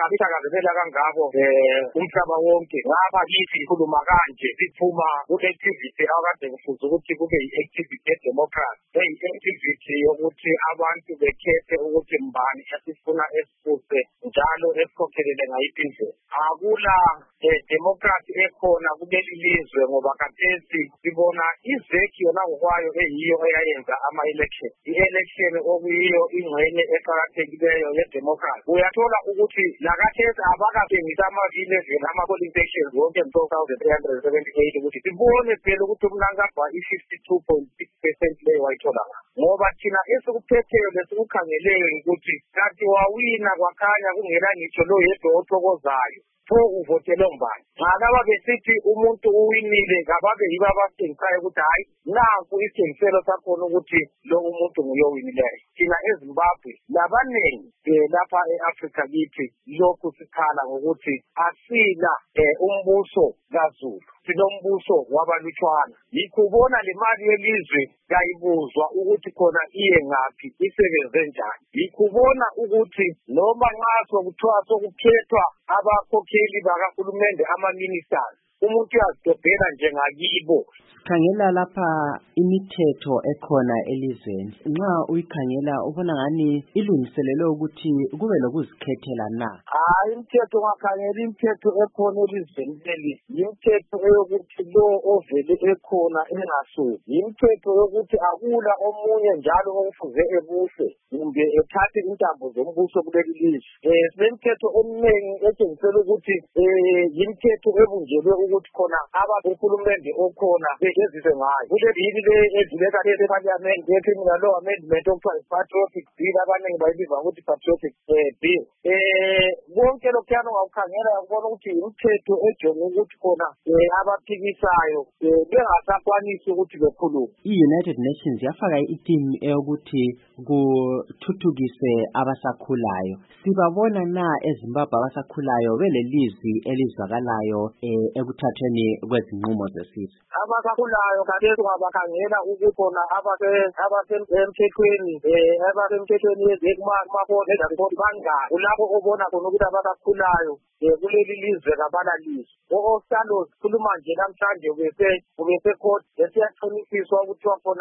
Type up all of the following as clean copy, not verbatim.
Abithakazelela kangako umhlaba wonke ngapha kithi khuluma kanje siphuma ku-activity akade kufuze ukuthi kube yi-activity ye-democracy eyi-activity yokuthi abantu bekhethe ukuthi mbani esifuna esifuse njalo esikhokhelele ngayiphi indlela. Akula democracy ekhona kuleli lizwe ngoba khathesi sibona izeki yona ngokwayo eyiyo eyayenza ama-election. I-election okuyiyo ingxenye eqakathekileyo ye-democracy. Uyathola ukuthi lakhathesi abakatshengisa ama-11 ama-polling stations wonke 12,378 ukuthi sibone phela ukuthi umnankagwa i-52.6% leyo wayithola ngoba thina esikuphetheyo lesikukhangeleyo ukuthi kanti wawina kwakhanya kungela ngitsho lo yedwa othokozayo. Pho uvotele ngubani? Ngalaba besithi umuntu uwinile kababe yibo abasengisayo ukuthi hayi nanku isitshengiselo sakhona ukuthi lo umuntu nguyowinileyo. Thina eZimbabwe labanengi lapha e-Afrika kithi lokhu sikhala ngokuthi asila umbuso kaZulu, sinombuso wabalutshwana. Yikubona le mali yelizwe kayibuzwa ukuthi khona iye ngaphi isebenze njani. Yikubona ukuthi noma nxa sokuthiwa sokukhethwa abakhokheli bakahulumende ama-ministers umuntu uyazidobhela njengakibo. Khangela lapha imithetho ekhona elizweni. Nxa uyikhangela ubona ngani ilungiselelwe ukuthi kube lokuzikhethela na? Hayi, imithetho ngakhangela imithetho ekhona elizweni leli. Imithetho eyokuthi lo ovele ekhona engasuki. Imithetho yokuthi akula omunye njalo okufuze ebuse kumbe ethathe intambo zombuso kuleli lizwe. Sinemithetho eminengi etshengisela ukuthi imithetho ebunjelwe ukuthi khona abahulumende okhona bezizwe ngayo. Kule bili le edluleka le parliament yecriminal law amendment okuthiwa patriotic bill abaningi bayibiza ukuthi patriotic bill. Konke lokhuyana ungawukhangela ukubona ukuthi imithetho ejonge ukuthi khona abaphikisayo bengasakwanisi ukuthi bekhulume. I-United Nations yafaka itimu eyokuthi kuthuthukiswe abasakhulayo. Sibabona na eZimbabwe abasakhulayo belelizwi elizwakalayo ekuthathweni kwezinqumo zesizwe? Abasakhulayo khathesi ungabakhangela ukuthi khona abasemthethweni yezekumakhona ezaripoti bangaki kulapho obona khona ukuthi abasakhulayo kuleli lizwe kabalalizwe. Osalo sikhuluma nje namhlanje ubese court esiyaqinisiswa ukuthiwa khona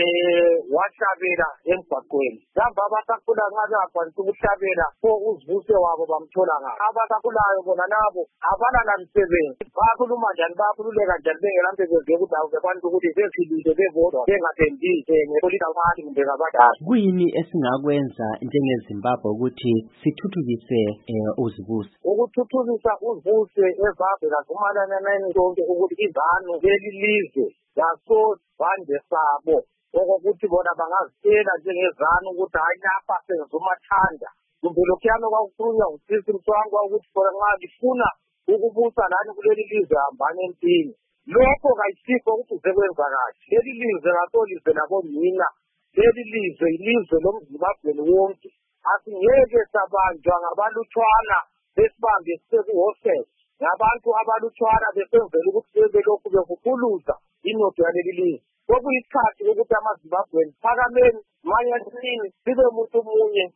wahlabela emgwaqweni. Kambe abasakhulayo nxa bengakwanisi ukuhlabela pho uzibuse wabo bamthola ngaphi? Abasakhulayo bona nabo abalanamsebenzi. Bakhuluma njani, bakhululeka njani bengelamsebenzi yokuthi awuzekwanisa ukuthi bephilile bebodwa bengathendi ngepolitical party kumbe ngabadala. Kuyini esingakwenza njengeZimbabwe ukuthi sithuthukise uzibuse? Ukuthuthukisa uzibuse eZimbabwe kazumalana nani sonke ukuthi izanu leli lizwe yasozande sabo okokuthi bona bangazitshela njengezanu ukuthi hayi lapha senza umathanda kumbe lokhuyana kwakukhulunywa ngusisi Mswangwa ukuthi khona nxa lifuna ukubusa lani kuleli lizwe hambani empini. Lokho kayisikho ukuthi uzekwenza kahle. Leli lizwe ngasolizwe labonina. Leli lizwe yilizwe lomZimbabweni wonke. Asingeke sabanjwa ngabalutshwana besibambe sisekuhostel. Ngabantu abalutshwana besenzela ukuthi belokhu bevukhuluza inotho yaleli lizwe. Kokuyisikhathi ukuthi amaZimbabweni phakameni manyanini sibe umuntu munye